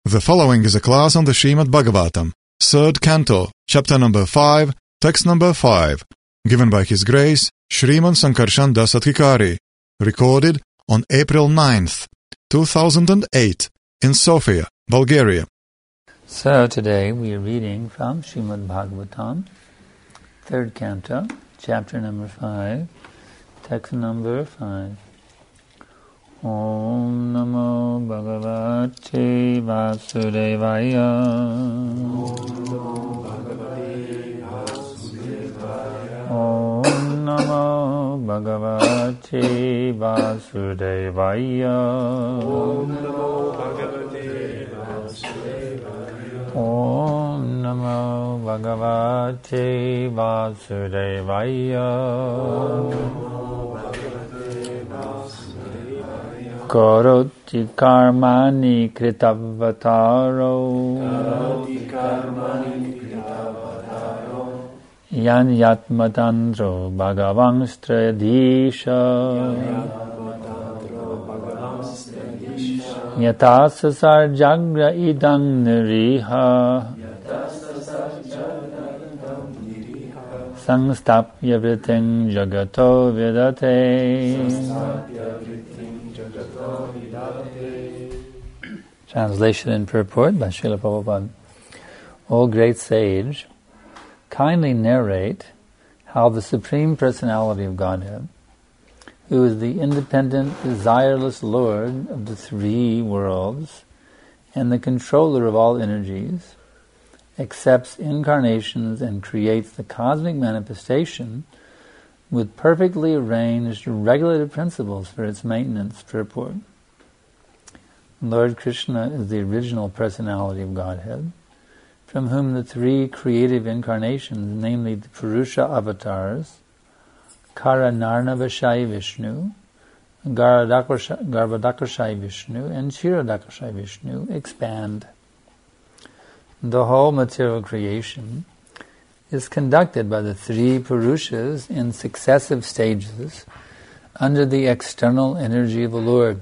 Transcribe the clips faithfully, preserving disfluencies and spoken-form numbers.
The following is a class on the Srimad Bhagavatam, third canto, chapter number five, text number five, given by His Grace Shriman Sankarshan Das Adhikari, recorded on April ninth, two thousand eight, in Sofia, Bulgaria. So today we are reading from Srimad Bhagavatam, third canto, chapter number five, text number five. Om Namo Bhagavate Vasudevaya. Om Namo Bhagavate Vasudevaya. Om Namo Bhagavate Vasudevaya. Karoti karmani kritavataro yan yatmatandro bhagavanstra-disha yatasasar jagra idang niriha sangstapya vriting jagato vidate. Translation and purport by Srila Prabhupada. O great sage, kindly narrate how the Supreme Personality of Godhead, who is the independent, desireless Lord of the three worlds and the controller of all energies, accepts incarnations and creates the cosmic manifestation with perfectly arranged, regulated principles for its maintenance. Purport. Lord Krishna is the original personality of Godhead, from whom the three creative incarnations, namely the Purusha avatars, Karanarnavashai Vishnu, Garbhadakarshai Vishnu, and Kshirodakarshai Vishnu, expand. The whole material creation is conducted by the three Purushas in successive stages under the external energy of the Lord,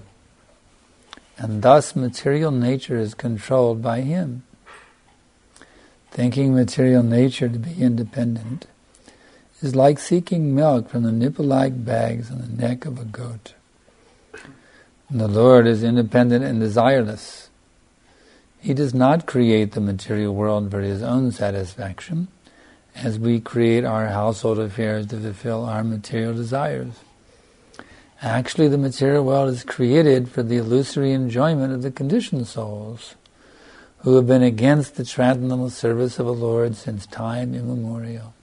and thus material nature is controlled by Him. Thinking material nature to be independent is like seeking milk from the nipple-like bags on the neck of a goat. The Lord is independent and desireless. He does not create the material world for His own satisfaction, as we create our household affairs to fulfill our material desires. Actually, the material world is created for the illusory enjoyment of the conditioned souls, who have been against the transcendental service of the Lord since time immemorial.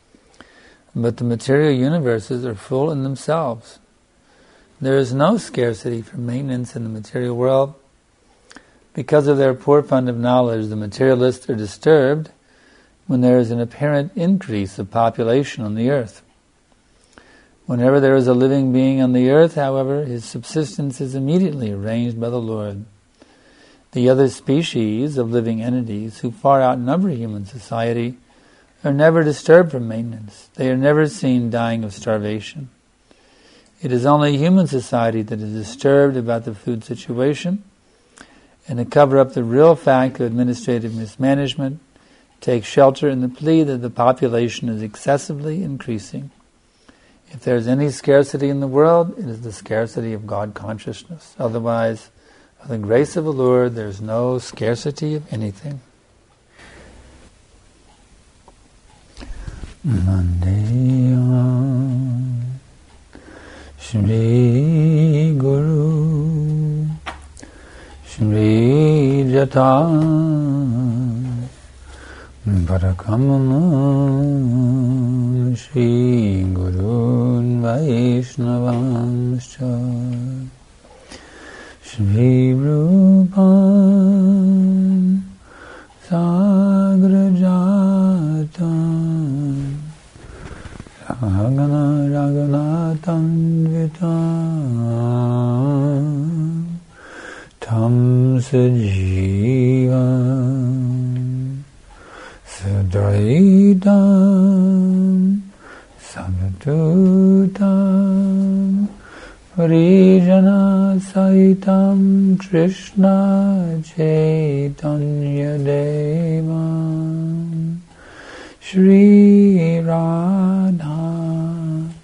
But the material universes are full in themselves. There is no scarcity for maintenance in the material world. Because of their poor fund of knowledge, the materialists are disturbed when there is an apparent increase of population on the earth. Whenever there is a living being on the earth, however, his subsistence is immediately arranged by the Lord. The other species of living entities, who far outnumber human society, are never disturbed for maintenance. They are never seen dying of starvation. It is only human society that is disturbed about the food situation, and to cover up the real fact of administrative mismanagement, take shelter in the plea that the population is excessively increasing. If there is any scarcity in the world, it is the scarcity of God consciousness. Otherwise, by the grace of the Lord, there is no scarcity of anything. Mandeya Shri Guru Shri Jata Bharakamana Shri Gurun Vaishnavanscha Shri Rupan Sagrajatan Ragana Raganatan Vitam Tam Sajivam Sadaitam Savadutam Vrijana Saitam Krishna Chaitanya Devam Shri Radha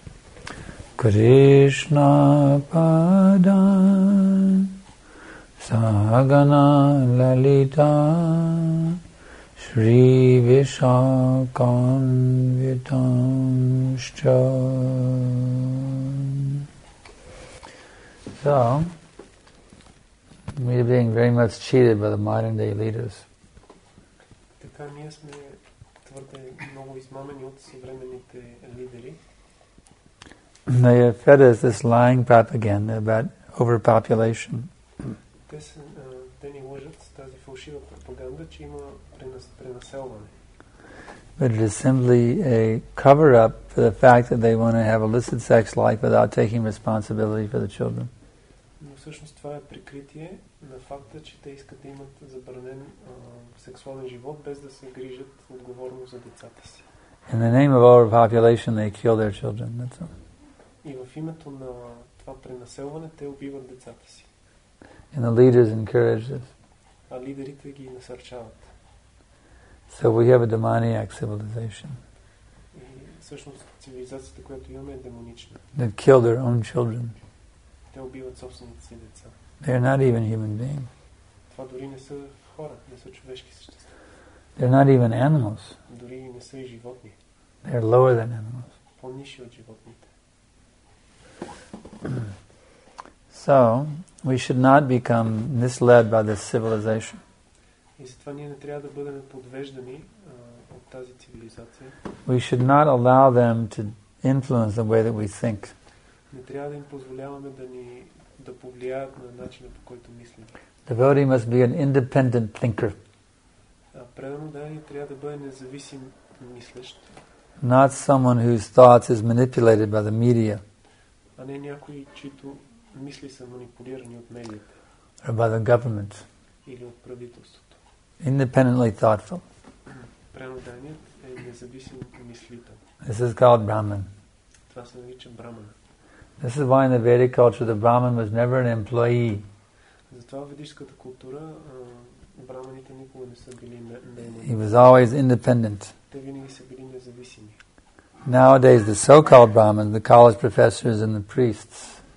Krishna Pada Sagana Lalita Shri Vishakam So, we're being very much cheated by the modern day leaders. Така ние сме твърде много измамени от съвременните лидери. They have fed us this lying propaganda about overpopulation. Те, са, те ни лъжат с тази фалшива пропаганда, че има пренас, пренаселване. But it is simply a cover-up for the fact that they want to have illicit sex life without taking responsibility for the children. Но всъщност това е прикритие на факта, че те искат да имат забранен а, сексуален живот, без да се грижат отговорно за децата си. In the name of overpopulation, they kill their children. That's all. И в името на това пренаселване, те убиват децата си. And the leaders encourage this. А лидерите ги насърчават. So we have a demoniac civilization. И всъщност цивилизацията, която имаме, е демонична. That kill their own children. Те убиват собствените си деца. They are not even human beings. Това дори не са хора, не са човешки същества. They're not even animals. Дори не са и животни. They're lower than animals. По-нисши от животните. So, we should not become misled by this civilization. И затова ние не трябва да бъдем подвеждани а, от тази цивилизация. We should not allow them to influence the way that we think. Не трябва да им позволяваме да ни да повлияят на начина, по който мислим. Devotee must be an independent thinker. А предан ударник трябва да бъде независим мислещ. Not someone whose thoughts is manipulated by the media. А не някой, чието мисли са манипулирани от медиите. Or by the government. Или от правителството. Independently thoughtful. Преданният е независим мислител. This is called Brahman. Това се нарича брамана. This is why in the Vedic culture the Brahman was never an employee. Затова в ведическата култура браманите никога не са били наемани. He was always independent. Те винаги са били независими. Nowadays the so-called Brahmins, the college professors and the priests,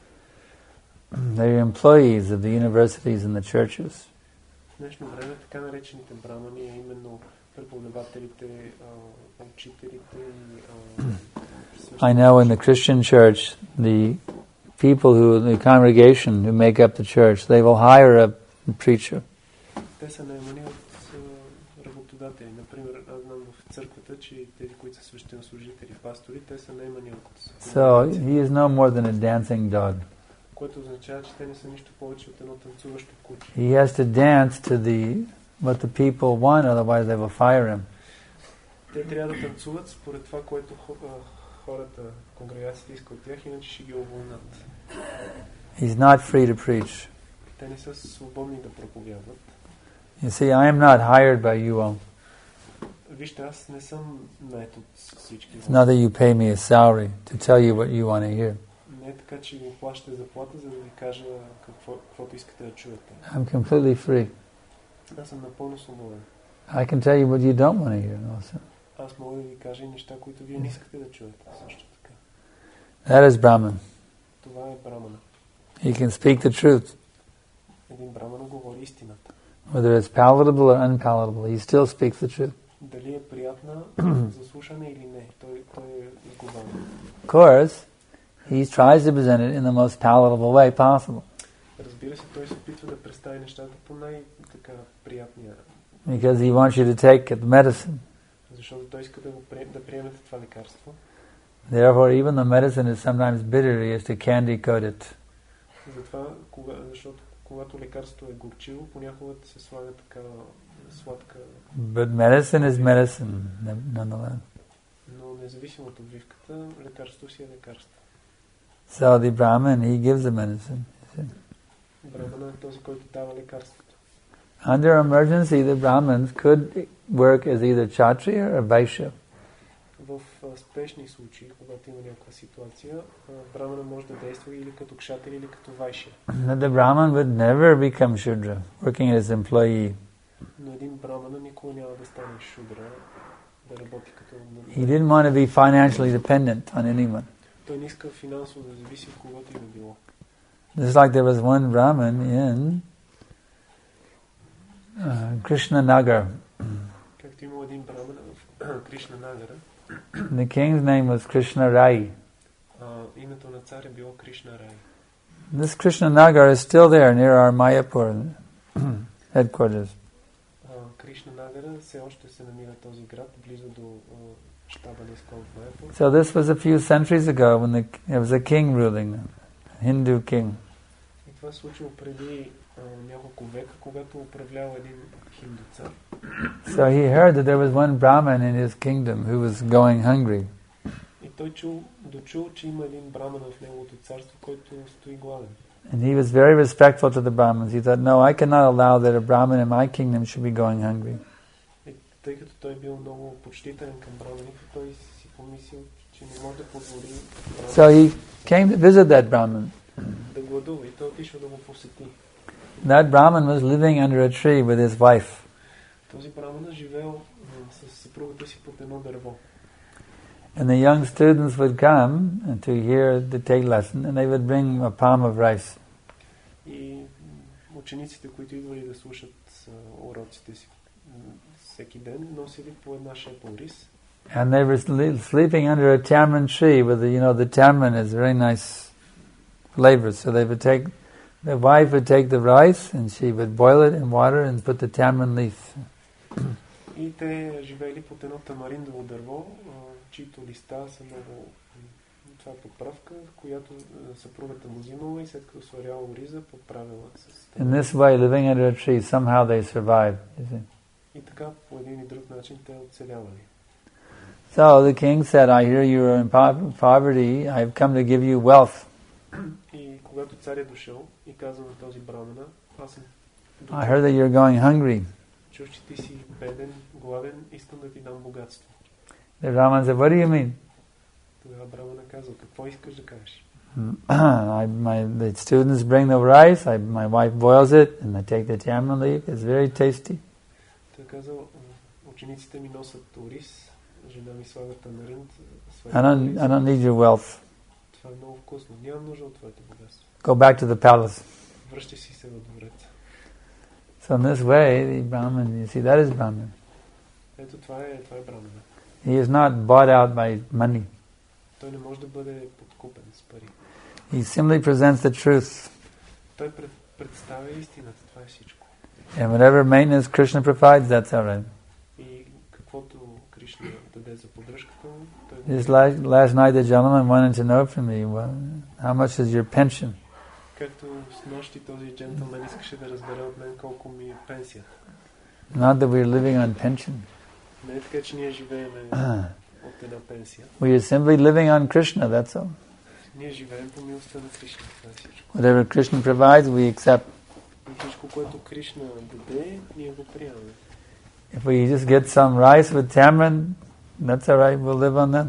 they're employees of the universities and the churches. В днешно време така наречените брамани, а именно преподавателите, учителите и I know in the Christian church, the people who, the congregation who make up the church, they will hire a preacher. Те са наемани от работодатели. Например, аз знам в църквата, че тези, които са свещенослужители, пастори, те са наемани от... So he is no more than a dancing dog. Което означава, че те не са нищо повече от едно танцуващо куче. He has to dance to the what the people want, otherwise they will fire him. Те трябва да танцуват според това, което хората, конгрегацията иска от тях, иначе ще ги уволнят. He's not free to preach. Те не са свободни да проповядват. You see, I am not hired by you all. Вижте, аз не съм нает от всички. It's not that you pay me a salary to tell you what you want to hear. Не е така, че ми плащате заплата, за да ви кажа какво, каквото искате да чуете. I'm completely free. Аз съм напълно свободен. I can tell you what you don't want to hear also. Аз мога да ви кажа и неща, които вие не искате да чуете. Също така. That is Brahman. Това е брамана. He can speak the truth. Един браман говори истината. Whether it's palatable or unpalatable, he still speaks the truth. Дали е приятна за слушане или не, той, той е изговаря. Of course, he tries to present it in the most palatable way possible. Разбира се, той се опитва да представи нещата по най-така приятния. Because he wants you to take the medicine. Защото той иска да, го прием, да приемете това лекарство. Therefore, even the medicine is sometimes bitter, he has to candy coat it. Затова, кога, защото когато лекарството е горчиво, понякога се слага така сладка. But medicine is medicine, nonetheless. Но независимо от отбивката, лекарството си е лекарство. So the Brahman, he gives the medicine. Брамана е този, който дава лекарството. Under emergency, the Brahmins could work as either Kshatriya or Vaishya. в а, спешни случаи, когато има някаква ситуация, а, брамана може да действа или като кшатри, или като вайшя. The Brahman would never become Shudra, working as employee. Но един брамана никога няма да стане шудра, да работи като... He didn't want to be financially dependent on anyone. Той не иска финансово да зависи от когото и да било. Just like there was one Brahman in uh, Krishnanagar. Както има един брамана в Кришнанагара. The king's name was Krishna Rai. Uh, името на царя било Кришна Рай. This Krishnanagar is still there near our Mayapur headquarters. Кришнанагара все още се намира този град близо до uh, щаба на Искон в Майапур. So this was a few centuries ago when the, there was a king ruling, a Hindu king. И това се случило преди uh, няколко века, когато управлял един хинду цар. So he heard that there was one Brahman in his kingdom who was going hungry. И той чул, дочул, че има един браман в неговото царство, който стои гладен. And he was very respectful to the Brahmins. He thought, no, I cannot allow that a Brahman in my kingdom should be going hungry. И тъй като той бил много почтителен към браманите, той си помислил, че не може да позволи So he came to visit that Brahman. да гладува и той отишъл да го посети. That Brahman was living under a tree with his wife. Този брамана живеел с съпругата си под едно дърво. And the young students would come to hear the take lesson, and they would bring a palm of rice. И учениците, които идвали да слушат уроците си всеки ден, носили по една шепа рис. And they were sleeping under a tamarind tree with the, you know, the tamarind is very nice flavor. So they would take, the wife would take the rice and she would boil it in water and put the tamarind leaf. И те живеели под едно тамариндово дърво, чието листа са много... Това е подправка, която съпругата му взимала и след като сваряла риза, подправила с... In this way, living under a tree, somehow they survived. You see? И така, по един и друг начин, те оцелявали. So the king said, I hear you are in poverty, I've come to give you wealth. И когато цар е дошъл и каза на този брамана, аз съм... I heard that you're going hungry. Чуш, че ти си беден, гладен, искам да ти дам богатство. The Brahman said, what do you mean? Тогава брамана казва, какво искаш да кажеш? I, my, the students bring the rice, I, my wife boils it, and I take the tamarind leaf. It's very tasty. Той казал, учениците ми носят ориз, жена ми слага тамаринд. I don't, I don't need your wealth. Това е много вкусно. Нямам нужда от твоето богатство. Go back to the palace. Връщай си се в двореца. So in this way, the Brahman, you see, that is Brahman. Ето това е, това е брамана. He is not bought out by money. Той не може да бъде подкупен с пари. He simply presents the truth. Той пред, представя истината, това е всичко. And whatever maintenance Krishna provides, that's all right. И каквото Кришна даде за поддръжката, той... Just last, last night the gentleman wanted to know from me, well, how much is your pension? Както с нощи този джентълмен искаше да разбере от мен колко ми е пенсия. Not that we're living on pension. Не е така, че ние живеем от една пенсия. We are simply living on Krishna, that's all. Ние живеем по милостта на Кришна, това е всичко. Whatever Krishna provides, we accept. И всичко, което Кришна даде, ние го приемаме. If we just get some rice with tamarind, that's all right, we'll live on them.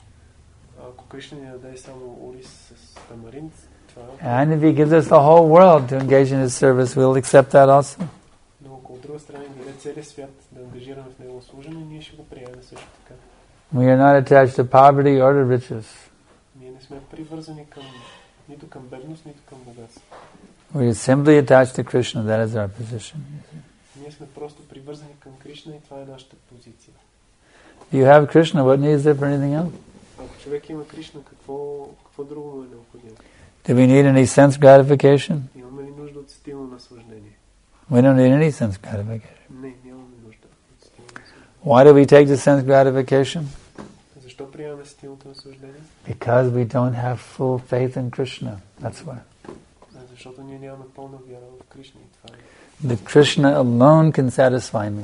Ако Кришна ни даде само ориз с тамаринд, това е... And if he gives us the whole world to engage in his service, we'll accept that also. Но ако от друга страна ни даде целият свят да ангажираме в него служене, ние ще го приемем също така. We are not attached to poverty or to riches. Ние не сме привързани към нито към бедност, нито към богатство. We are simply attached to Krishna, that is our position. Ние сме просто привързани към Кришна и това е нашата позиция. If you have Krishna, what needs there for anything else? Ако човек има Кришна, какво, какво друго му е необходимо? Do we need any sense gratification? Имаме ли нужда от стилно наслаждение? We don't need any sense gratification. Не, нямаме нужда от стилно наслаждение. Why do we take the sense gratification? Защо приемаме стилното наслаждение? Because we don't have full faith in Krishna. That's why. Защото ние нямаме пълна вяра в Кришна и това е. The Krishna alone can satisfy me.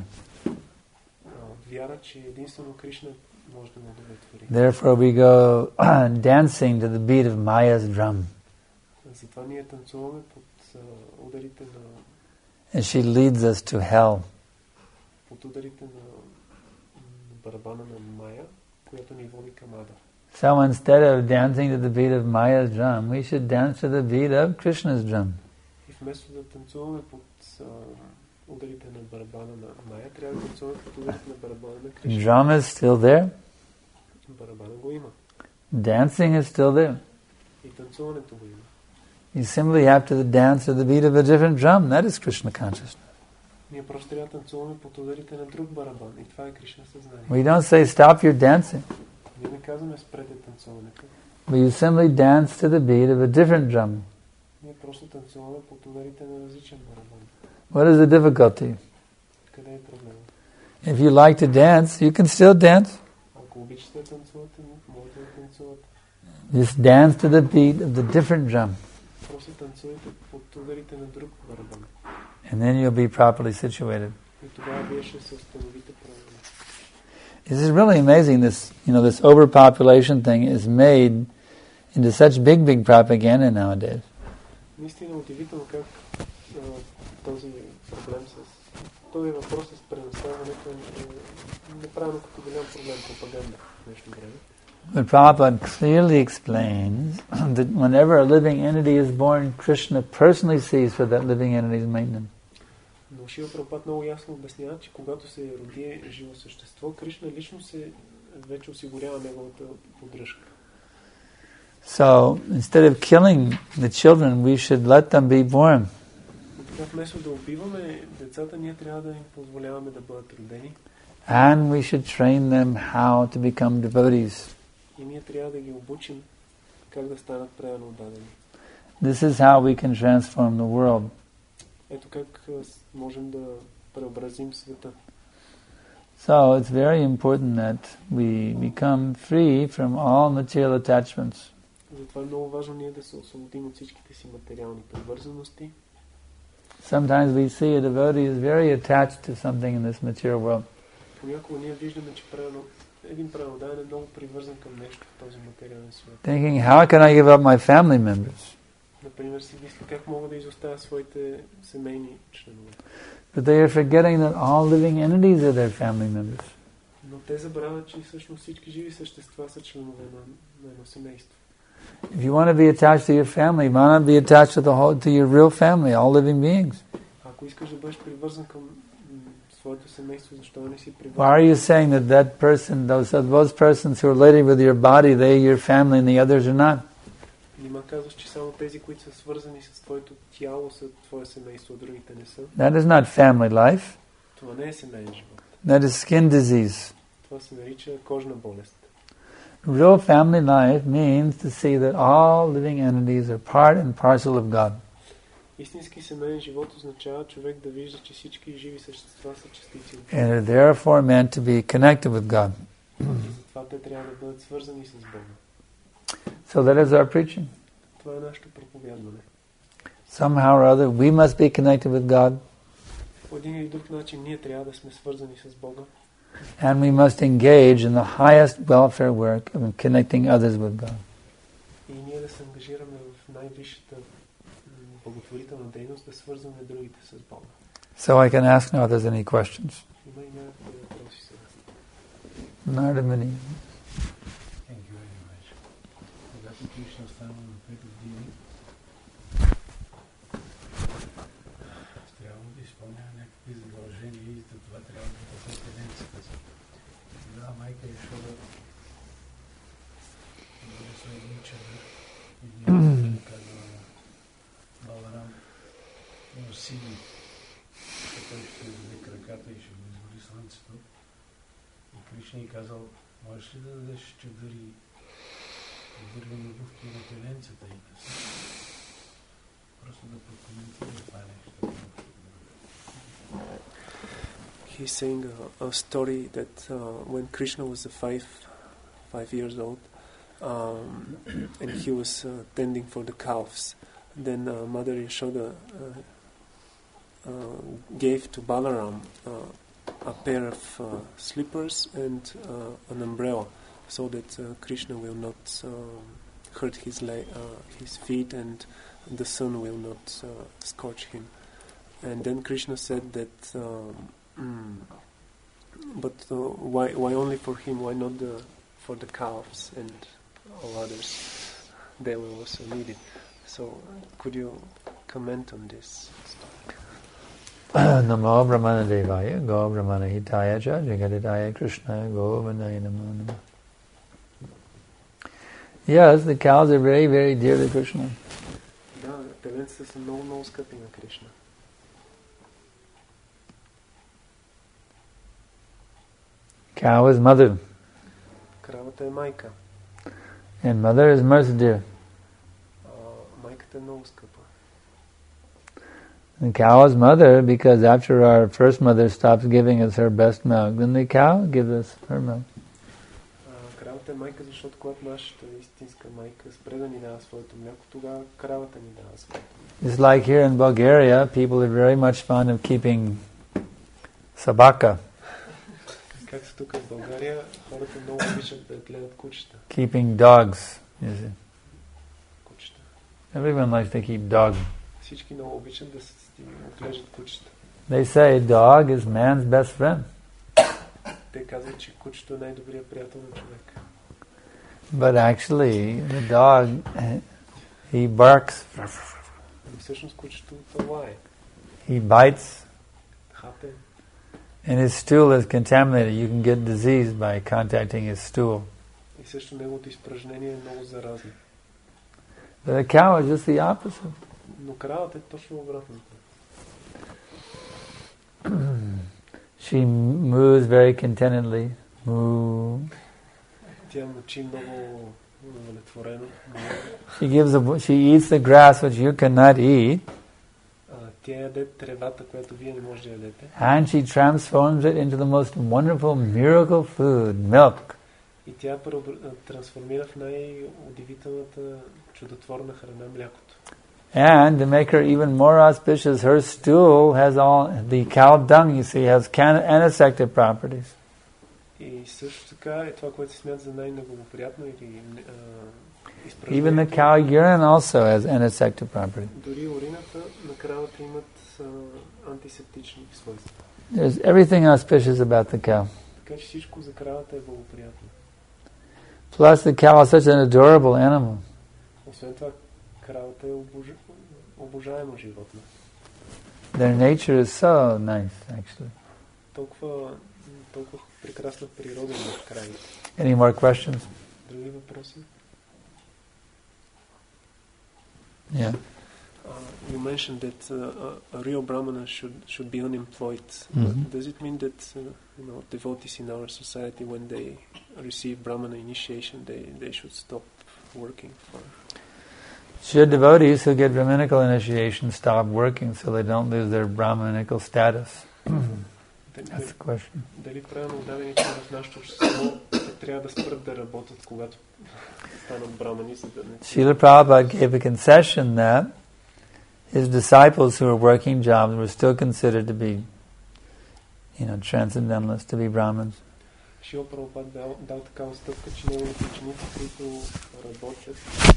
Вяра, че единствено Кришна може да ме удовлетвори. Therefore we go dancing to the beat of Maya's drum. Затова ние танцуваме под ударите на And she leads us to hell. под ударите на барабана на Майя. която ни води към ада. So instead of dancing to the beat of Maya's drum, we should dance to the beat of Krishna's drum. И вместо да танцуваме под а, ударите на барабана на Майя, трябва да танцуваме под ударите на барабана на Кришна. Drum is still there. Барабана го има. Dancing is still there. И танцуването го има. You simply have to dance to the beat of a different drum. That is Krishna consciousness. Ние просто трябва да танцуваме под ударите на друг барабан. И това е Кришна съзнание. We don't say stop your dancing. Ние не казваме спрете танцуването. But you simply dance to the beat of a different drum. Ние просто танцуваме под ударите на различен барабан. What is the difficulty? Къде е проблемът? If you like to dance, you can still dance. Ако обичате да танцувате, можете да танцувате. Just dance to the beat of the different drum. Просто танцувайте под ударите на друг барабан. And then you'll be properly situated. И тогава вие ще се установите правилно. This is really amazing. This, you know, this overpopulation thing is made into such big, big propaganda nowadays. Наистина удивително как а, този проблем с този въпрос с пренаставането е направено като голям проблем пропаганда в днешно време. But Prabhupada clearly explains that whenever a living entity is born, Krishna personally sees for that living entity's maintenance. Но Шрила Прабхупад много ясно обяснява, че когато се роди живо същество, Кришна лично се вече осигурява неговата поддръжка. So, instead of killing the children, we should let them be born. Така вместо да убиваме децата, ние трябва да им позволяваме да бъдат родени. And we should train them how to become devotees. И ние трябва да ги обучим как да станат правилно отдадени. This is how we can transform the world. Ето как можем да преобразим света. So it's very important that we become free from all material attachments. Затова е много важно ние да се освободим от всичките си материални привързаности. Sometimes we see a devotee is very attached to something in this material world. Понякога ние виждаме, че правилно, един правилодаен е много привързан към нещо в този материален свят. Thinking, how can I give up my family members? Например, си мисли как мога да изоставя своите семейни членове. But they are forgetting that all living entities are their family members. Но те забравят, че всъщност всички живи същества са членове на, на едно семейство. If you want to be attached to your family, why not be attached to the whole, to your real family, all living beings? Ако искаш да бъдеш привързан към м, своето семейство, защо не си привързан? Why are you saying that that person, those those persons who are related with your body, they are your family and the others are not? Нима казваш, че само тези, които са свързани с твоето тяло, са твое семейство, а другите не са. That is not family life. Това не е семейен живот. That is skin disease. Това се нарича кожна болест. Real family life means to see that all living entities are part and parcel of God. Истински семейен живот означава човек да вижда, че всички живи същества са частици от And are therefore meant to be connected with God. И затова те трябва да бъдат свързани с Бога. So that is our preaching. Това е нашето проповядване. Somehow or other, we must be connected with God. По един или друг начин ние трябва да сме свързани с Бога. And we must engage in the highest welfare work of connecting others with God. И ние да се ангажираме в най-висшата благотворителна дейност, да свързваме другите с Бога. So I can ask now if there's any questions. Има и някакви въпроси сега. Narada Muni. Thank you very much. Когато Кришна стана на пет години, трябва да изпълнява някакви задължения и за това трябва да бъде тененцията си. Тогава майка е шла да бъде своя учена и ние казва на Баларам, носи той ще даде краката и ще го изгори слънцето. И Кришна е казал, можеш ли да дадеш чадъри дървени обувки на теленцата и да се просто да прокоментира това нещо. He's saying a, a story that uh, when Krishna was uh, five, five years old, um, and he was uh, tending for the calves, then uh, Mother Yashoda uh, uh, gave to Balaram uh, a pair of uh, slippers and uh, an umbrella, so that uh, Krishna will not uh, hurt his leg, uh, his feet, and the sun will not uh, scorch him. And then Krishna said that. Um, Mm. But uh, why why only for him? Why not the, for the calves and all others. They were also needed. So, could you comment on this? Namo Brahmana Devaya, Go Brahmana Hitaya Cha, Jagaditaya Krishna, Govindaya Namo Namo. Yes, the cows are very, very dear to Krishna. Да, теленците са много, много скъпи на Кришна. Cow is mother. Кравата е майка. And mother is most dear. А, майката е много скъпа. The cow is mother because after our first mother stops giving us her best milk, then the cow gives us her milk. А, кравата е майка, защото когато нашата истинска майка спре да ни дава своето мляко, тогава кравата ни дава своето мляко. It's like here in Bulgaria, people are very much fond of keeping sabaka. Както тук в България, хората много обичат да гледат кучета. Keeping dogs, you see. Кучета. Everyone likes to keep dogs. Всички много обичат да се отглеждат кучета. They say dog is man's best friend. Те казват, че кучето е най-добрият приятел на човек. But actually, the dog, he barks. Но всъщност кучето лае. He bites. Хапе. And his stool is contaminated. You can get disease by contacting his stool. И също неговото изпражнение е много заразно. But the cow is just the opposite. Но кравата е точно обратното. She moves very contentedly. Moo. Тя мучи много удовлетворено. She gives a, she eats the grass which you cannot eat. Тя яде тревата, която вие не можете да ядете. And she transforms it into the most wonderful miracle food, milk. И тя трансформира в най-удивителната, чудотворна храна млякото. And to make her even more auspicious, her stool has all, the cow dung, you see, has antiseptic properties. И също така е това, което се смята за най-неблагоприятно или Even the cow urine also has antiseptic properties. Дори урината на кравата имат антисептични свойства. There's everything auspicious about the cow. Така че всичко за кравата е благоприятно. Plus the cow is such an adorable animal. Освен това, кравата е обож... обожаемо животно. Their nature is so nice, actually. Толкова, толкова прекрасна природа на кравите. Any more questions? Други въпроси? Yeah. Uh, you mentioned that uh, a real brahmana should should be unemployed. Mm-hmm. Does it mean that uh, you know devotees in our society, when they receive brahmana initiation, they they should stop working for? Should devotees who get Brahminical initiation stop working so they don't lose their Brahminical status? That's the question. Дали правилно дадените в нашето общество трябва да спрат да работят, когато станат брамани, за да не... Srila Prabhupada gave a concession that his disciples who were working jobs were still considered to be, you know, transcendentalists, to be Brahmins. Шрила Прабхупад дал, дал такава стъпка, че неговите ученици, които работят,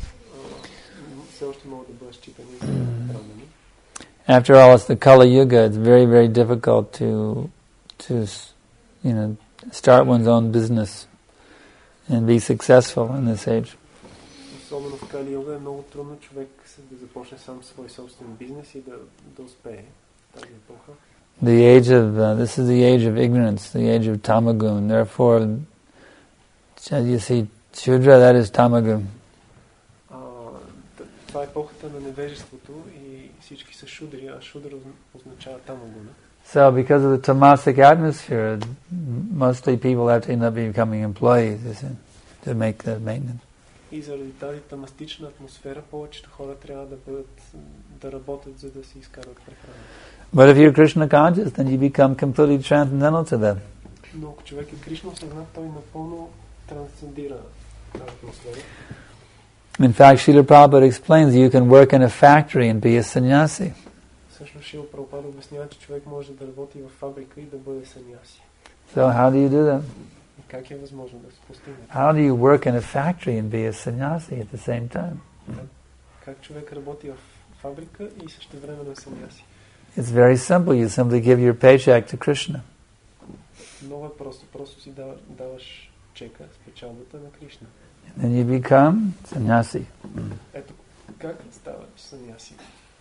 все още могат да бъдат считани за брамани. After all, it's the Kali Yuga. It's very, very difficult to, to, you know, start one's own business and be successful in this age. Особено в Кали Юга е много трудно човек да започне сам свой собствен бизнес и да, да успее тази епоха. The age of uh, this is the age of ignorance, the age of tamagun. Therefore, as you see, Shudra, that is tamagun. Това е епохата на невежеството и всички са шудри, а шудра означава тамагуна. So, because of the tamasic atmosphere, mostly people have to end up becoming employees to make the maintenance. И заради тази тамастична атмосфера, повечето хора трябва да бъдат, да работят, за да си изкарват прехрана. But if you're Krishna conscious, then you become completely transcendental to them. Но ако човек е Кришна осъзнат, той напълно трансцендира тази атмосфера. In fact, Srila Prabhupada explains you can work in a factory and be a sannyasi. Всъщност Шрила Прабхупада обяснява, че човек може да работи в фабрика и да бъде саньяси. So how do you do that? И как е възможно да се постигне? How do you work in a factory and be a sannyasi at the same time? Как човек работи в фабрика и същевременно е саньяси? It's very simple. You simply give your paycheck to Krishna. Много е просто. Просто си даваш, даваш чека с печалбата на Кришна. And then you become sannyasi. Ето как става саньяси.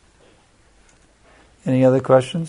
Any other questions?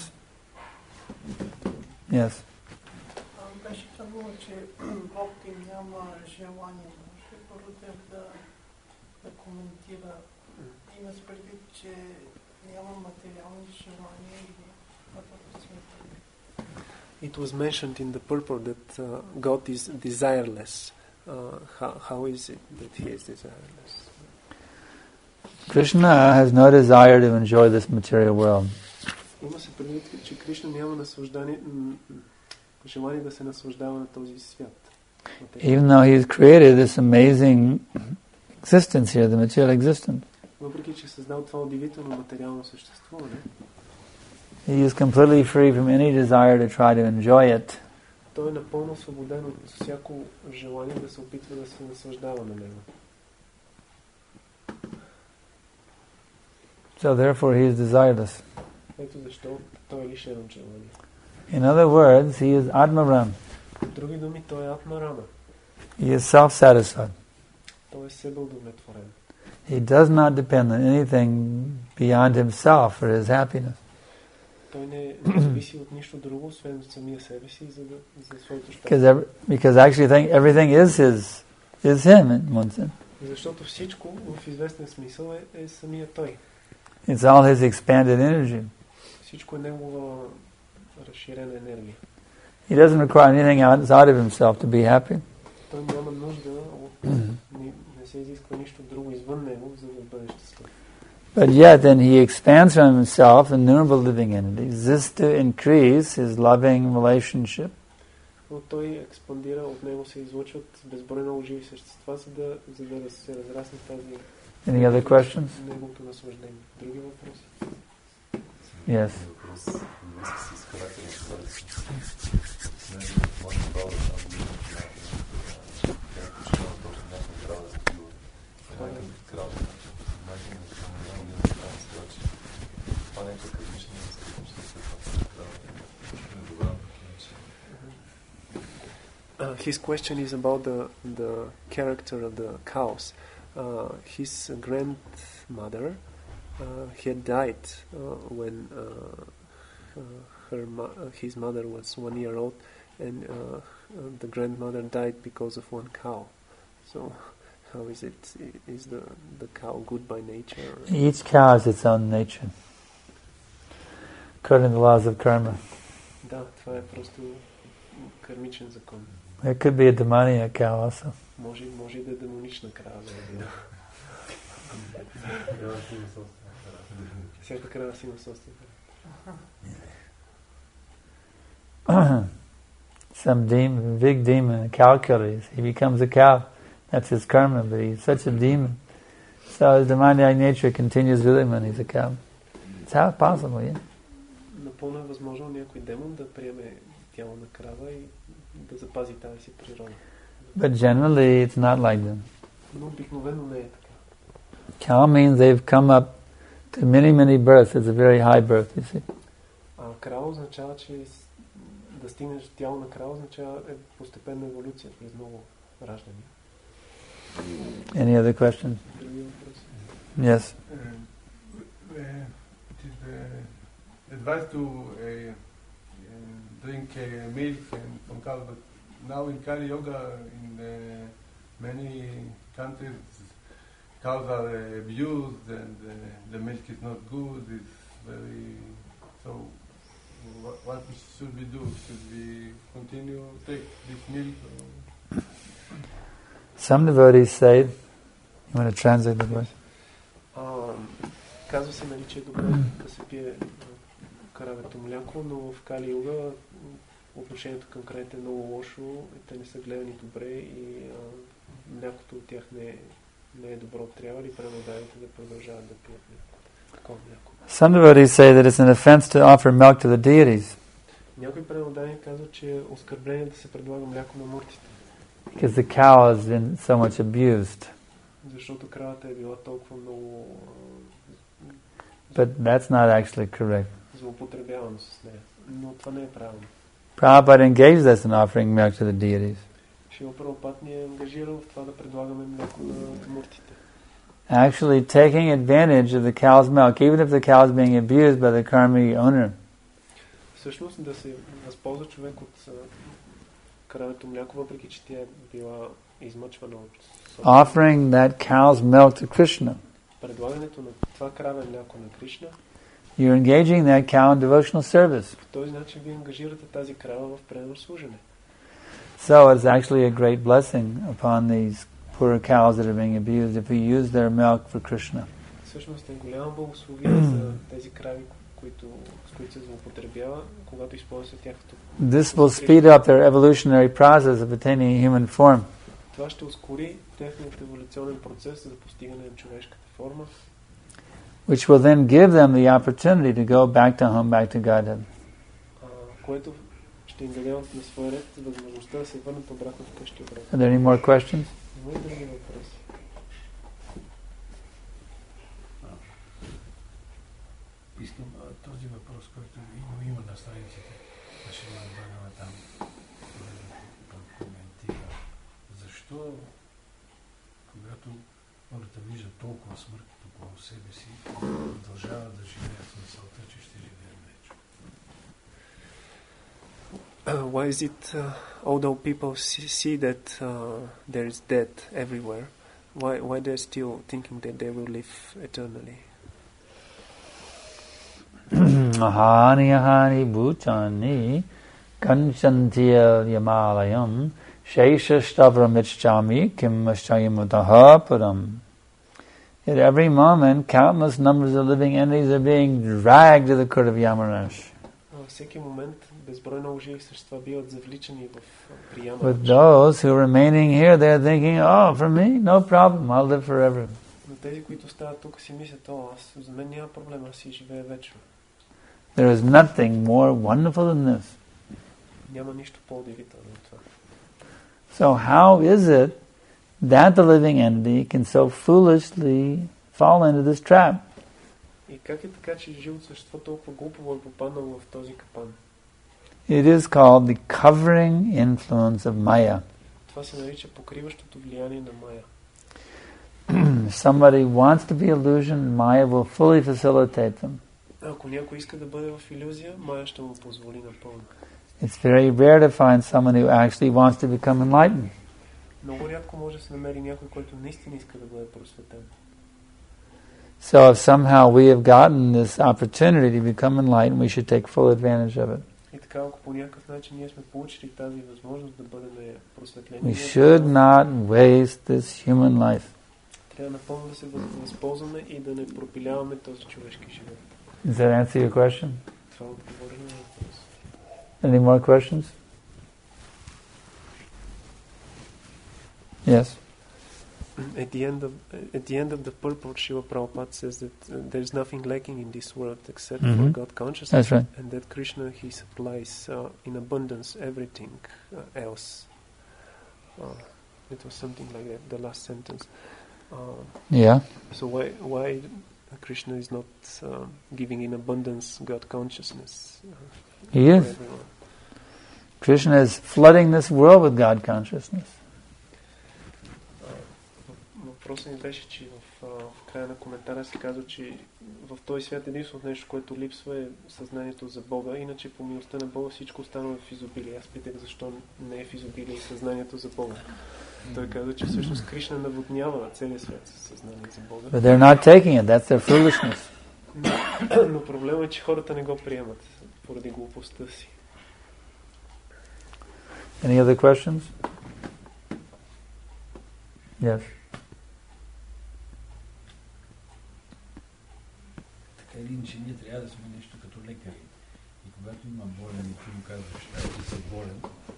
Yes. Беше казано, че Бхакти няма желание. Ще поръчам да, да коментира. Има предвид, че няма материални желания или каквото смисъл. It was mentioned in the purport that uh, God is desireless. Uh, how, how is it that he is desireless? Krishna has no desire to enjoy this material world. Има се предвид, че Кришна няма наслаждание, желание да се наслаждава на този свят. Even though he has created this amazing existence here, the material existence. Въпреки че създал това удивително материално съществуване, he is completely free from any desire to try to enjoy it. Той е напълно освободен от всяко желание да се опитва да се наслаждава на него. So therefore he is desireless. Ето защо той е лишен от желание. In other words, he is Atmaram. В други думи, той е Атмарама. He is self-satisfied. Той е себеудовлетворен. He does not depend on anything beyond himself for his happiness. Той не зависи от нищо друго, освен от самия себе си, за, да, за своето щастие. Because, every, because actually think everything is his, is him in one sense. Защото всичко в известен смисъл е, е самия той. It's all his expanded energy. Всичко е негова разширена енергия. He doesn't require anything outside of himself to be happy. Той няма нужда от... не, не се изисква нищо друго извън него, за да бъде щастлив. But yet then he expands from himself innumerable living entities. This to increase his loving relationship. Но той експандира, от него се излъчват безброй много живи същества, за да, за да се разрасне тази... Any other questions? Неговото наслаждение. Други въпроси? Yes. Uh, his question is about the the character of the cows. Uh, his grandmother uh, had died uh, when uh, uh, her mo- uh, his mother was one year old, and uh, uh, the grandmother died because of one cow. So, how is it? Is the the cow good by nature? Or? Each cow has its own nature, according to the laws of karma. Да, това е просто кармичен закон. It could be a demoniac cow also. Може, може да е демонична крава. Всяка крава си има собствена. Some demon, big demon, a cow killer, he becomes a cow. That's his karma, but he's such a demon. So his demoniac nature continues with him when he's a cow. It's how possible, yeah? Напълно е възможно някой демон да приеме тяло на крава и да запази тази си природа. But generally it's not like that. Но обикновено не е така. Cow means they've come up to many, many births. It's a very high birth, you see. А крава означава, че да стигнеш тяло на крава означава е постепенна еволюция през много раждания. Any other questions? Други въпроси? Yes. Uh, uh, it is uh, advised to uh, uh, drink uh, milk and from cow, but now in Kali Yoga, in uh, many countries, cows are uh, abused and uh, the milk is not good. It's very so. What, what should we do? Should we continue to take this milk? Or? Some devotees say, you want to translate the verse? Uh, казва се, нали, че е добре да се пие кравето мляко, но в Кали Юга отношението към кравите е много лошо, те не са гледани добре и а, млякото от тях не, не е добро. Трябва ли пренаданите да продължават да пият такова мляко? Some devotees say that it's an offense to offer milk to the deities. Някои пренадани казват, че е оскърбление да се предлага мляко на муртите. Because the cow has been so much abused. Защото кравата е била толкова много But that's not actually correct. злоупотребявано с нея. Но това не е правилно. Prabhupada engaged us in offering milk to the deities. Шила Прабхупад ни е ангажирал в това да предлагаме мляко на муртите. Actually taking advantage of the cow's milk, even if the cow is being abused by the karmic owner. Всъщност да се възползва човек от а, кравето мляко, въпреки че тя е била измъчвана от offering that cow's milk to Krishna. Предлагането на това краве мляко на Кришна. You're engaging that cow in devotional service. По този начин вие ангажирате тази крава в предано служене. So it's actually a great blessing upon these poor cows that are being abused if we use their milk for Krishna. Всъщност е голямо благословие за тези крави, които, с които се злоупотребява, когато използват тяхното. This will speed up their evolutionary process of attaining a human form. Това ще ускори техният еволюционен процес за постигане на човешката форма. Which will then give them the opportunity to go back to home, back to Godhead. Което ще им даде на своя ред възможността да се върнат обратно в къщи обратно. Are there any more questions? Има ли други въпроси? Искам а, този въпрос, който има, има на страниците на Шримад Бхагаватам, коментира. Защо, когато хората виждат толкова смърт около себе си, продължават да живеят с мисълта, че ще живеят вечно? Uh, why is it, uh, although people see, see that uh, there is death everywhere, why why they're still thinking that they will live eternally? Ahani ahani bhutani kanchantiya yamalayam shesha stavramicchami kimmaschayamutaha param. At every moment, countless numbers of living entities are being dragged to the court of Yamaraj. Във всеки момент безбройно живи същества биват завличани в приема. With those who are remaining here, they are thinking, oh, for me, no problem, I'll live forever. Но тези, които стават тук, си мислят, о, аз, за мен няма проблем, аз си живея вечно. There is nothing more wonderful than this. Няма нищо по-удивително от това. So how is it that the living entity can so foolishly fall into this trap? И как е така, че живото същество толкова глупово е попаднало в този капан? It is called the covering influence of Maya. Това се нарича покриващото влияние на Мая. Somebody wants to be illusioned, Maya will fully facilitate them. Ако някой иска да бъде в илюзия, Мая ще му позволи напълно. It's very rare to find someone who actually wants to become enlightened. Много рядко може да се намери някой, който наистина иска да бъде просветен. So if somehow we have gotten this opportunity to become enlightened, we should take full advantage of it. И така, ако по някакъв начин ние сме получили тази възможност да бъдем просветлени, We should not waste this human life. трябва напълно да се възползваме и да не пропиляваме този човешки живот. Does that answer your question? Това отговори на въпрос. Any more questions? Yes. At the end of at the end of the purport, Srila Prabhupada says that uh, there is nothing lacking in this world except Mm-hmm. for God consciousness, That's right. and that Krishna He supplies uh, in abundance everything uh, else. Uh, it was something like that. The last sentence. Uh, Yeah. so why why Krishna is not uh, giving in abundance God consciousness? Uh, He for is. everyone? Krishna is flooding this world with God consciousness. Въпросът ми беше, че в, в края на коментара се казва, че в този свят единственото нещо, което липсва е съзнанието за Бога, иначе по милостта на Бога всичко останало е в изобилие. Аз питах защо не е в изобилие съзнанието за Бога. Той казва, че всъщност Кришна наводнява целият свят със съзнание за Бога. But they're not taking it. That's their foolishness. Но, но проблемът е, че хората не го приемат поради глупостта си. Any other questions? Yes. Така или иначе, ние трябва да сме нещо като лекари. И когато има болен и ти му казваш, аз ти си болен,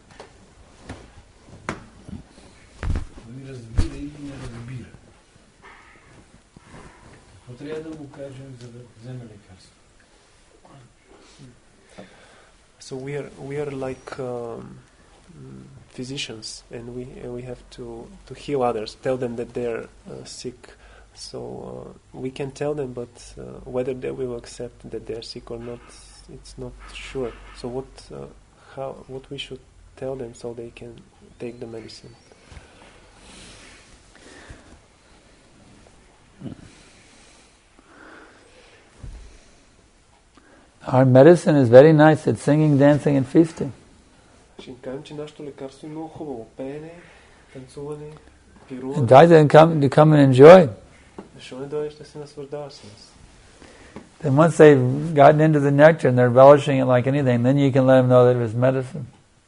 нали разбира или не разбира. Какво трябва да му кажем, за да вземе лекарство? So we are we are like um, physicians, and we and we have to to heal others. Tell them that they're uh, sick. So uh, we can tell them, but uh, whether they will accept that they're sick or not, it's not sure. So what uh, how what we should tell them so they can take the medicine. Our medicine is very nice. It's singing, dancing and feasting. Ще им кажем, че нашето лекарство е много хубаво. Пеене, танцуване, And пируване. try to come, to come and enjoy. Защо не дойдеш да се наслаждаваш с нас? Then once they've gotten into the nectar and they're relishing it like anything, then you can let them know that it was medicine.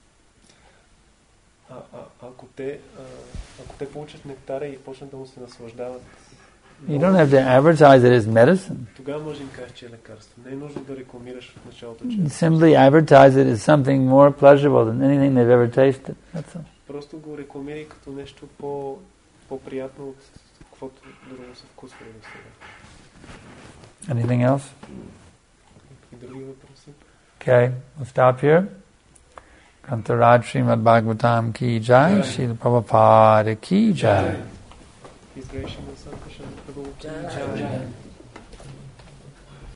А, а, ако, те, а, ако те получат нектара и почнат да му се наслаждават, You don't have to advertise it as medicine. тогава може да им кажеш, че е лекарство. Не е нужно да рекламираш в началото, че You simply advertise it as something more pleasurable than anything they've ever tasted. That's all. просто го рекламирай като нещо по, по-приятно от каквото друго са вкусвали до сега. Anything else? И други въпроси? Okay, we'll stop here. Kantaraj Srimad Bhagavatam ki jai, Srila Prabhupada ki jai. His Grace Srimad Sankara Prabhu ki jai.